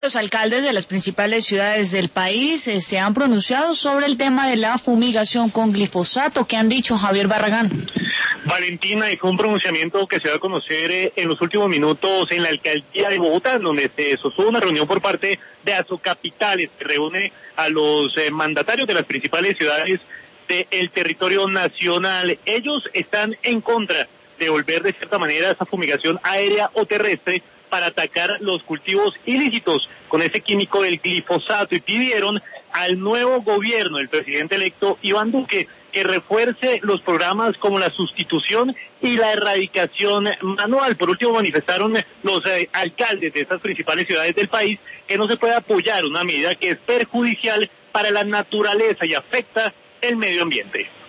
Los alcaldes de las principales ciudades del país se han pronunciado sobre el tema de la fumigación con glifosato. ¿Qué han dicho, Javier Barragán? Valentina, y fue un pronunciamiento que se va a conocer en los últimos minutos en la alcaldía de Bogotá, donde se sostuvo una reunión por parte de Asocapitales, que reúne a los mandatarios de las principales ciudades del territorio nacional. Ellos están en contra de volver de cierta manera a esa fumigación aérea o terrestre para atacar los cultivos ilícitos con ese químico del glifosato, y pidieron al nuevo gobierno, el presidente electo Iván Duque, que refuerce los programas como la sustitución y la erradicación manual. Por último, manifestaron los alcaldes de estas principales ciudades del país que no se puede apoyar una medida que es perjudicial para la naturaleza y afecta el medio ambiente.